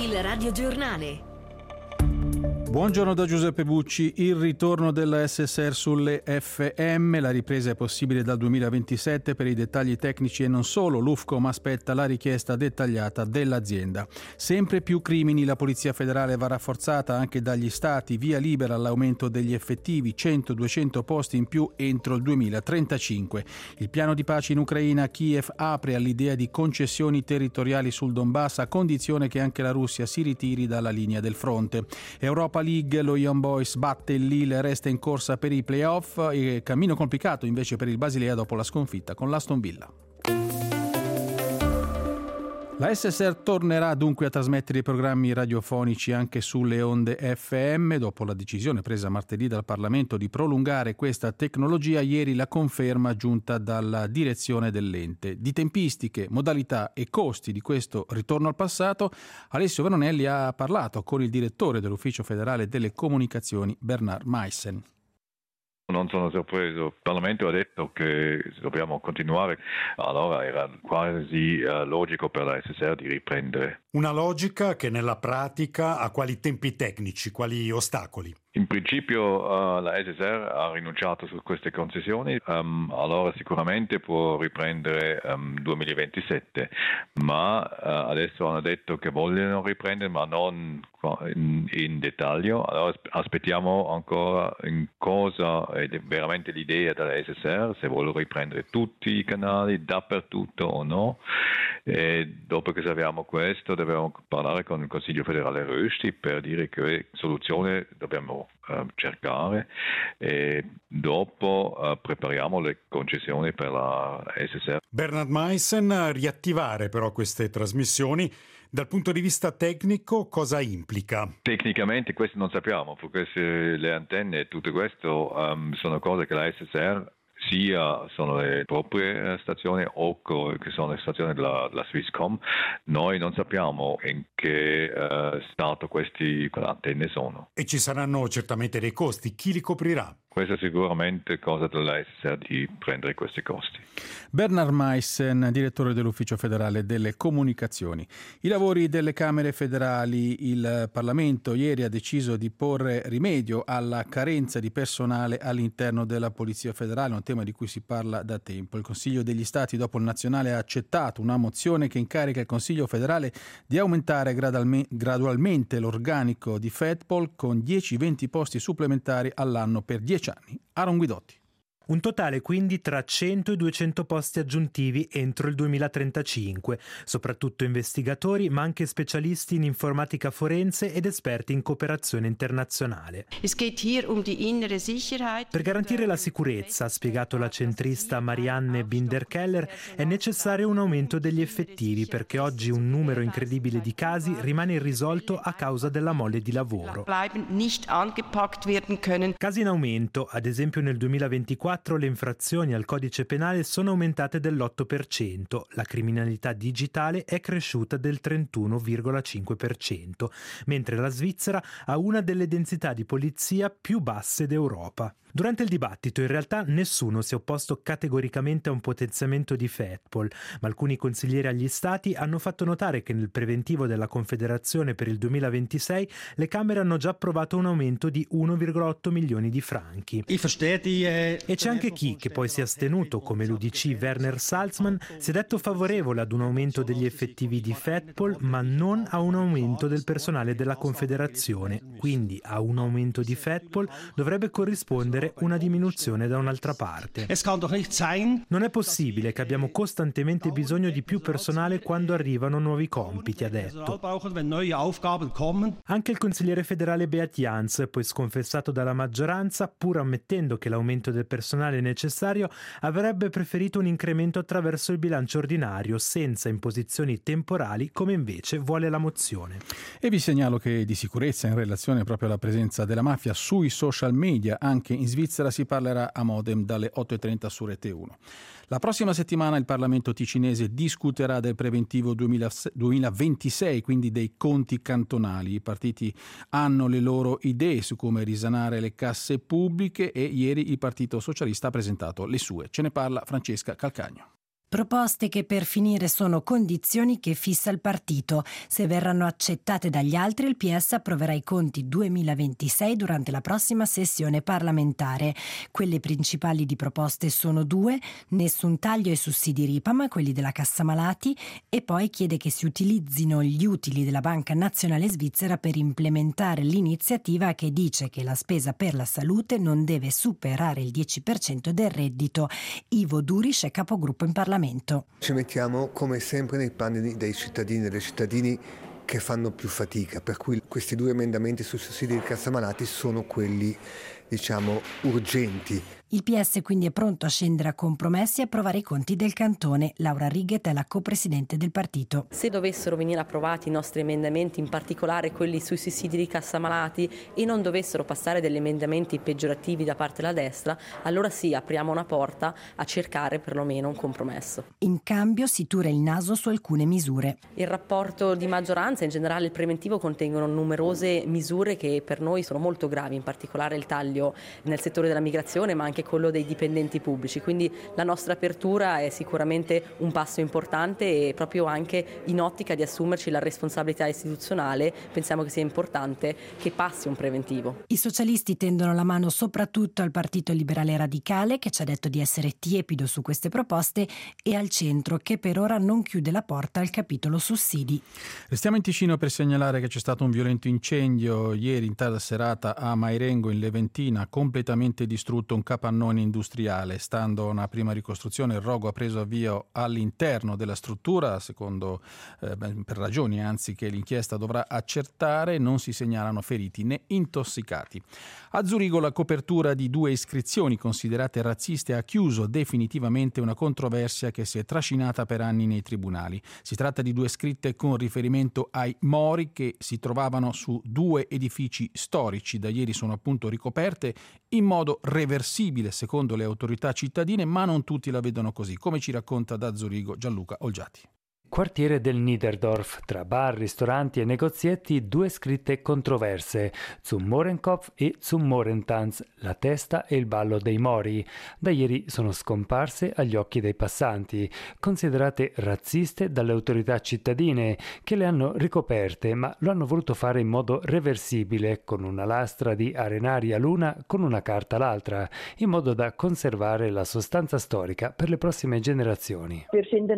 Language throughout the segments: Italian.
Il radiogiornale. Buongiorno da Giuseppe Bucci. Il ritorno della SSR sulle FM, la ripresa è possibile dal 2027 per i dettagli tecnici e non solo. L'UFCOM aspetta la richiesta dettagliata dell'azienda. Sempre più crimini, la Polizia Federale va rafforzata anche dagli Stati, via libera all'aumento degli effettivi, 100-200 posti in più entro il 2035. Il piano di pace in Ucraina, Kiev apre all'idea di concessioni territoriali sul Donbass a condizione che anche la Russia si ritiri dalla linea del fronte. Europa League, lo Young Boys batte il Lille, resta in corsa per i playoff e cammino complicato invece per il Basilea dopo la sconfitta con l'Aston Villa. La SSR tornerà dunque a trasmettere i programmi radiofonici anche sulle onde FM. Dopo la decisione presa martedì dal Parlamento di prolungare questa tecnologia, ieri la conferma giunta dalla direzione dell'ente. Di tempistiche, modalità e costi di questo ritorno al passato, Alessio Veronelli ha parlato con il direttore dell'Ufficio Federale delle Comunicazioni, Bernard Meissen. Non sono sorpreso, il Parlamento ha detto che dobbiamo continuare, allora era quasi logico per la SSR di riprendere. Una logica che nella pratica ha quali tempi tecnici, quali ostacoli? In principio la SSR ha rinunciato su queste concessioni, allora sicuramente può riprendere 2027, ma adesso hanno detto che vogliono riprendere, ma non in dettaglio. Allora aspettiamo ancora in cosa è veramente l'idea della SSR, se vuole riprendere tutti i canali dappertutto o no. E dopo che sappiamo questo dobbiamo parlare con il Consiglio federale Rösti per dire che soluzione dobbiamo cercare e dopo prepariamo le concessioni per la SSR. Bernard Meissen, riattivare però queste trasmissioni dal punto di vista tecnico cosa implica? Tecnicamente questo non sappiamo, perché le antenne e tutto questo sono cose che la SSR sia sono le proprie stazioni o che sono le stazioni della Swisscom. Noi non sappiamo in che stato queste antenne sono. E ci saranno certamente dei costi. Chi li coprirà? Questa è sicuramente cosa della SSR di prendere questi costi. Bernard Meissen, direttore dell'Ufficio Federale delle Comunicazioni. I lavori delle Camere federali. Il Parlamento ieri ha deciso di porre rimedio alla carenza di personale all'interno della Polizia Federale, un tema di cui si parla da tempo. Il Consiglio degli Stati, dopo il nazionale, ha accettato una mozione che incarica il Consiglio federale di aumentare gradualmente l'organico di FEDPOL con 10-20 posti supplementari all'anno per 10 anni. Aaron Guidotti. Un totale quindi tra 100 e 200 posti aggiuntivi entro il 2035, soprattutto investigatori ma anche specialisti in informatica forense ed esperti in cooperazione internazionale. Per garantire la sicurezza, ha spiegato la centrista Marianne Binder-Keller, è necessario un aumento degli effettivi perché oggi un numero incredibile di casi rimane irrisolto a causa della mole di lavoro. Casi in aumento, ad esempio nel 2024 le infrazioni al codice penale sono aumentate dell'8%, la criminalità digitale è cresciuta del 31,5%, mentre la Svizzera ha una delle densità di polizia più basse d'Europa. Durante il dibattito in realtà nessuno si è opposto categoricamente a un potenziamento di FEDPOL, ma alcuni consiglieri agli Stati hanno fatto notare che nel preventivo della Confederazione per il 2026 le Camere hanno già approvato un aumento di 1,8 milioni di franchi. E c'è anche chi, che poi si è astenuto, come l'UDC Werner Salzman, si è detto favorevole ad un aumento degli effettivi di FEDPOL, ma non a un aumento del personale della Confederazione. Quindi a un aumento di FEDPOL dovrebbe corrispondere una diminuzione da un'altra parte. Non è possibile che abbiamo costantemente bisogno di più personale quando arrivano nuovi compiti, ha detto. Anche il consigliere federale Beat Jans, poi sconfessato dalla maggioranza, pur ammettendo che l'aumento del personale è necessario, avrebbe preferito un incremento attraverso il bilancio ordinario, senza imposizioni temporali, come invece vuole la mozione. E vi segnalo che di sicurezza in relazione proprio alla presenza della mafia sui social media, anche in Svizzera si parlerà a Modem dalle 8.30 su Rete 1. La prossima settimana il Parlamento ticinese discuterà del preventivo 2026, quindi dei conti cantonali. I partiti hanno le loro idee su come risanare le casse pubbliche e ieri il Partito Socialista ha presentato le sue. Ce ne parla Francesca Calcagno. Proposte che per finire sono condizioni che fissa il partito. Se verranno accettate dagli altri, il PS approverà i conti 2026 durante la prossima sessione parlamentare. Quelle principali di proposte sono due: nessun taglio ai sussidi Ripam, quelli della Cassa Malati, e poi chiede che si utilizzino gli utili della Banca Nazionale Svizzera per implementare l'iniziativa che dice che la spesa per la salute non deve superare il 10% del reddito. Ivo Duriš è capogruppo in Parlamento. Ci mettiamo come sempre nei panni dei cittadini e delle cittadini che fanno più fatica, per cui questi due emendamenti sui sussidi di Cassa Malati sono quelli, urgenti. Il PS quindi è pronto a scendere a compromessi e approvare i conti del cantone. Laura Righet è la copresidente del partito. Se dovessero venire approvati i nostri emendamenti, in particolare quelli sui sussidi di Cassa Malati, e non dovessero passare degli emendamenti peggiorativi da parte della destra, allora sì, apriamo una porta a cercare perlomeno un compromesso. In cambio si tura il naso su alcune misure. Il rapporto di maggioranza, in generale il preventivo, contengono numerose misure che per noi sono molto gravi, in particolare il taglio nel settore della migrazione, ma anche quello dei dipendenti pubblici. Quindi la nostra apertura è sicuramente un passo importante, e proprio anche in ottica di assumerci la responsabilità istituzionale pensiamo che sia importante che passi un preventivo. I socialisti tendono la mano soprattutto al Partito Liberale Radicale, che ci ha detto di essere tiepido su queste proposte, e al centro, che per ora non chiude la porta al capitolo sussidi. Restiamo in Ticino per segnalare che c'è stato un violento incendio ieri in tarda serata a Mairengo in Leventina, completamente distrutto un capannone industriale. Stando a una prima ricostruzione, il rogo ha preso avvio all'interno della struttura, secondo per ragioni che l'inchiesta dovrà accertare. Non si segnalano feriti né intossicati. A Zurigo la copertura di 2 iscrizioni considerate razziste ha chiuso definitivamente una controversia che si è trascinata per anni nei tribunali. Si tratta di 2 scritte con riferimento ai Mori che si trovavano su 2 edifici storici. Da ieri sono appunto ricoperte in modo reversibile secondo le autorità cittadine, ma non tutti la vedono così, come ci racconta da Zurigo Gianluca Olgiati. Quartiere del Niederdorf, tra bar, ristoranti e negozietti, 2 scritte controverse: Zum Mohrenkopf e Zum Mohrentanz, la testa e il ballo dei Mori. Da ieri sono scomparse agli occhi dei passanti, considerate razziste dalle autorità cittadine, che le hanno ricoperte, ma lo hanno voluto fare in modo reversibile, con una lastra di arenaria l'una, con una carta l'altra, in modo da conservare la sostanza storica per le prossime generazioni.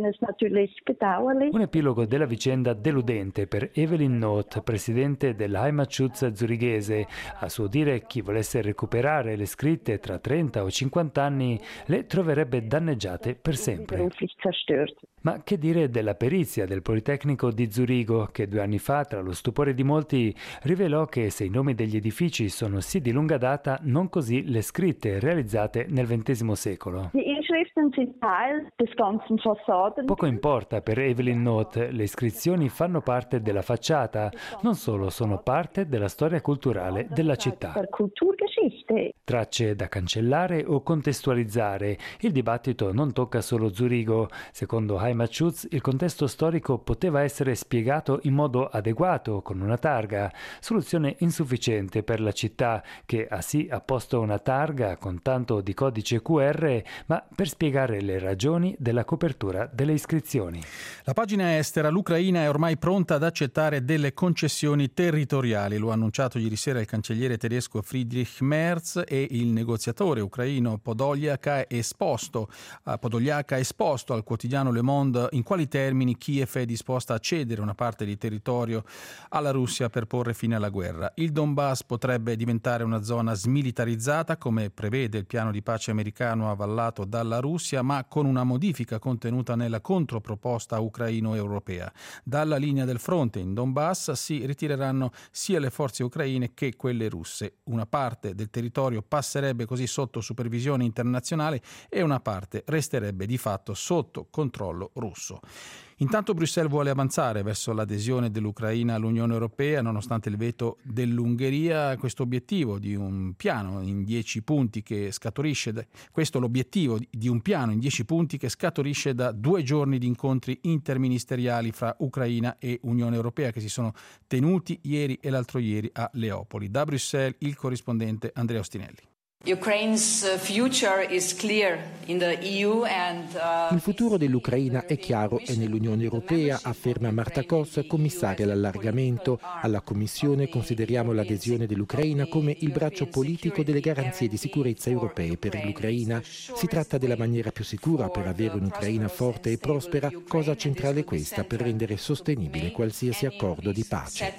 Un epilogo della vicenda deludente per Evelyn Noth, presidente dell'Heimatschutz zurighese. A suo dire, chi volesse recuperare le scritte tra 30 o 50 anni le troverebbe danneggiate per sempre. Ma che dire della perizia del Politecnico di Zurigo, che 2 anni fa, tra lo stupore di molti, rivelò che se i nomi degli edifici sono sì di lunga data, non così le scritte realizzate nel XX secolo. Poco importa per Evelyn Noth, le iscrizioni fanno parte della facciata, non solo, sono parte della storia culturale della città. Tracce da cancellare o contestualizzare. Il dibattito non tocca solo Zurigo. Secondo Heimatschutz, il contesto storico poteva essere spiegato in modo adeguato, con una targa, soluzione insufficiente per la città, che ha sì apposto una targa con tanto di codice QR, ma per spiegare le ragioni della copertura delle iscrizioni. La pagina estera: l'Ucraina è ormai pronta ad accettare delle concessioni territoriali. Lo ha annunciato ieri sera il cancelliere tedesco Friedrich Merz, e il negoziatore ucraino Podolyak ha esposto al quotidiano Le Monde in quali termini Kiev è disposta a cedere una parte di territorio alla Russia per porre fine alla guerra. Il Donbass potrebbe diventare una zona smilitarizzata, come prevede il piano di pace americano avallato dalla Russia, ma con una modifica contenuta nella controproposta ucraino-europea. Dalla linea del fronte in Donbass si ritireranno sia le forze ucraine che quelle russe. Una parte del territorio passerebbe così sotto supervisione internazionale e una parte resterebbe di fatto sotto controllo russo. Intanto Bruxelles vuole avanzare verso l'adesione dell'Ucraina all'Unione Europea, nonostante il veto dell'Ungheria. Questo obiettivo di un piano in 10 punti che scaturisce l'obiettivo di un piano in 10 punti che scaturisce da 2 giorni di incontri interministeriali fra Ucraina e Unione Europea che si sono tenuti ieri e l'altro ieri a Leopoli. Da Bruxelles il corrispondente Andrea Ostinelli. Il futuro dell'Ucraina è chiaro e nell'Unione Europea, afferma Marta Kos, commissaria all'allargamento. Alla Commissione consideriamo l'adesione dell'Ucraina come il braccio politico delle garanzie di sicurezza europee per l'Ucraina. Si tratta della maniera più sicura per avere un'Ucraina forte e prospera, cosa centrale questa per rendere sostenibile qualsiasi accordo di pace.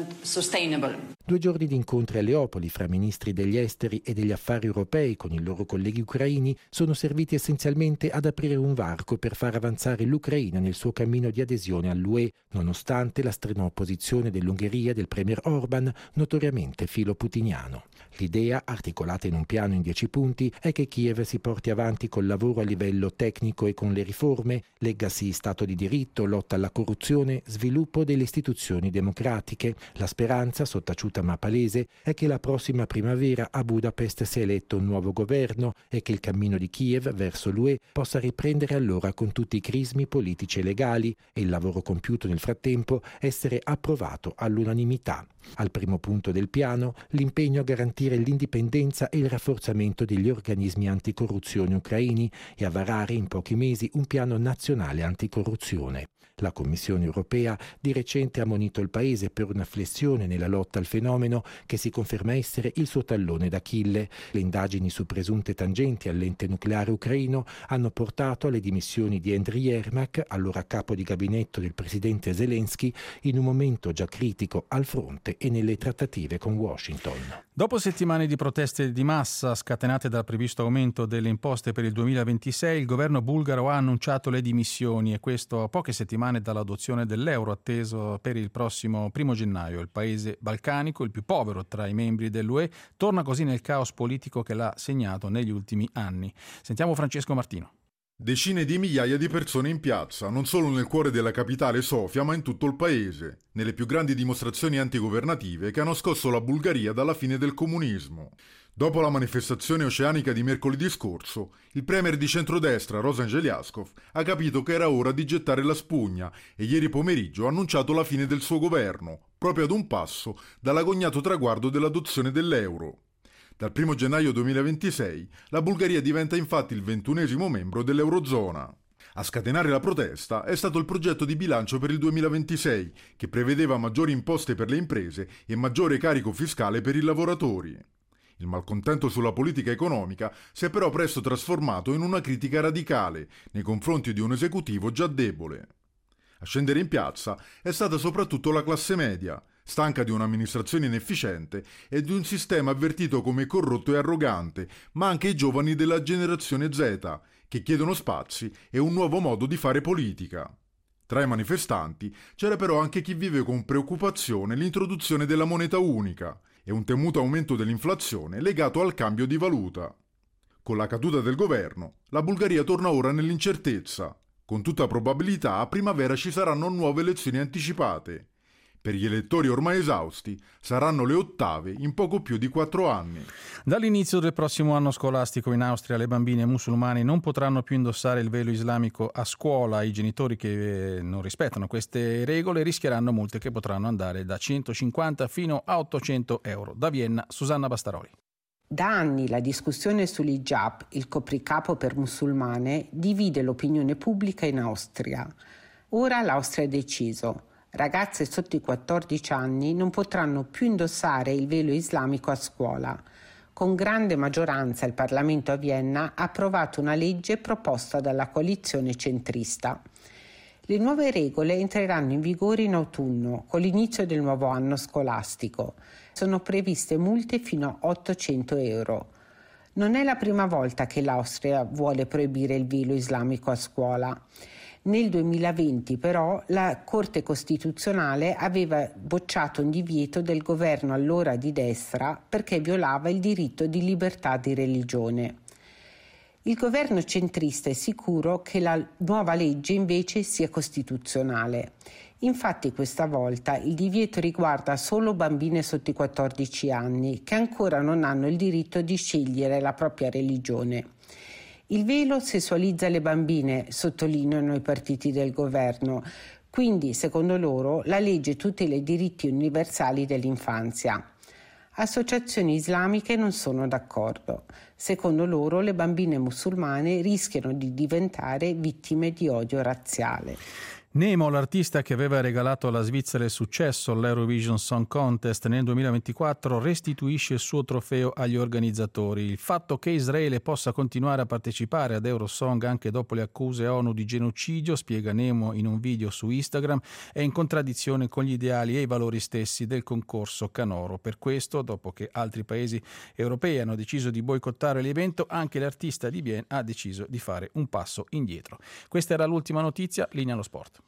2 giorni di incontri a Leopoli fra ministri degli esteri e degli affari europei con i loro colleghi ucraini sono serviti essenzialmente ad aprire un varco per far avanzare l'Ucraina nel suo cammino di adesione all'UE, nonostante la strenua opposizione dell'Ungheria del premier Orban, notoriamente filoputiniano. L'idea, articolata in un piano in 10 punti, è che Kiev si porti avanti col lavoro a livello tecnico e con le riforme, leggasi Stato di diritto, lotta alla corruzione, sviluppo delle istituzioni democratiche. La speranza, sottaciuta ma palese, è che la prossima primavera a Budapest sia eletto un nuovo governo e che il cammino di Kiev verso l'UE possa riprendere allora con tutti i crismi politici e legali e il lavoro compiuto nel frattempo essere approvato all'unanimità. Al primo punto del piano, l'impegno a garantire l'indipendenza e il rafforzamento degli organismi anticorruzione ucraini e a varare in pochi mesi un piano nazionale anticorruzione. La Commissione europea di recente ha ammonito il paese per una flessione nella lotta al fenomeno che si conferma essere il suo tallone d'Achille. Le indagini su presunte tangenti all'ente nucleare ucraino hanno portato alle dimissioni di Andriy Yermak, allora capo di gabinetto del presidente Zelensky, in un momento già critico al fronte e nelle trattative con Washington. Dopo settimane di proteste di massa scatenate dal previsto aumento delle imposte per il 2026, il governo bulgaro ha annunciato le dimissioni, e questo a poche settimane dall'adozione dell'euro atteso per il prossimo 1 gennaio. Il paese balcanico, il più povero tra i membri dell'UE, torna così nel caos politico che l'ha segnato negli ultimi anni. Sentiamo Francesco Martino. Decine di migliaia di persone in piazza, non solo nel cuore della capitale Sofia, ma in tutto il paese, nelle più grandi dimostrazioni antigovernative che hanno scosso la Bulgaria dalla fine del comunismo. Dopo la manifestazione oceanica di mercoledì scorso, il premier di centrodestra Rosan Željaskov ha capito che era ora di gettare la spugna e ieri pomeriggio ha annunciato la fine del suo governo, proprio ad un passo dall'agognato traguardo dell'adozione dell'euro. Dal 1 gennaio 2026 la Bulgaria diventa infatti il 21esimo membro dell'Eurozona. A scatenare la protesta è stato il progetto di bilancio per il 2026, che prevedeva maggiori imposte per le imprese e maggiore carico fiscale per i lavoratori. Il malcontento sulla politica economica si è però presto trasformato in una critica radicale nei confronti di un esecutivo già debole. A scendere in piazza è stata soprattutto la classe media, stanca di un'amministrazione inefficiente e di un sistema avvertito come corrotto e arrogante, ma anche i giovani della generazione Z, che chiedono spazi e un nuovo modo di fare politica. Tra i manifestanti c'era però anche chi vive con preoccupazione l'introduzione della moneta unica e un temuto aumento dell'inflazione legato al cambio di valuta. Con la caduta del governo, la Bulgaria torna ora nell'incertezza. Con tutta probabilità a primavera ci saranno nuove elezioni anticipate. Per gli elettori ormai esausti saranno le ottave in poco più di 4 anni. Dall'inizio del prossimo anno scolastico in Austria le bambine musulmane non potranno più indossare il velo islamico a scuola. I genitori che non rispettano queste regole rischieranno multe che potranno andare da 150 fino a 800 euro. Da Vienna, Susanna Bastaroli. Da anni la discussione sull'hijab, il copricapo per musulmane, divide l'opinione pubblica in Austria. Ora l'Austria ha deciso. Ragazze sotto i 14 anni non potranno più indossare il velo islamico a scuola. Con grande maggioranza il Parlamento a Vienna ha approvato una legge proposta dalla coalizione centrista. Le nuove regole entreranno in vigore in autunno, con l'inizio del nuovo anno scolastico. Sono previste multe fino a 800 euro. Non è la prima volta che l'Austria vuole proibire il velo islamico a scuola. Nel 2020 però la Corte Costituzionale aveva bocciato un divieto del governo allora di destra perché violava il diritto di libertà di religione. Il governo centrista è sicuro che la nuova legge invece sia costituzionale. Infatti questa volta il divieto riguarda solo bambine sotto i 14 anni che ancora non hanno il diritto di scegliere la propria religione. Il velo sessualizza le bambine, sottolineano i partiti del governo, quindi secondo loro la legge tutela i diritti universali dell'infanzia. Associazioni islamiche non sono d'accordo. Secondo loro le bambine musulmane rischiano di diventare vittime di odio razziale. Nemo, l'artista che aveva regalato alla Svizzera il successo all'Eurovision Song Contest nel 2024, restituisce il suo trofeo agli organizzatori. Il fatto che Israele possa continuare a partecipare ad Eurosong anche dopo le accuse ONU di genocidio, spiega Nemo in un video su Instagram, è in contraddizione con gli ideali e i valori stessi del concorso canoro. Per questo, dopo che altri paesi europei hanno deciso di boicottare l'evento, anche l'artista di Bienne ha deciso di fare un passo indietro. Questa era l'ultima notizia, linea allo sport.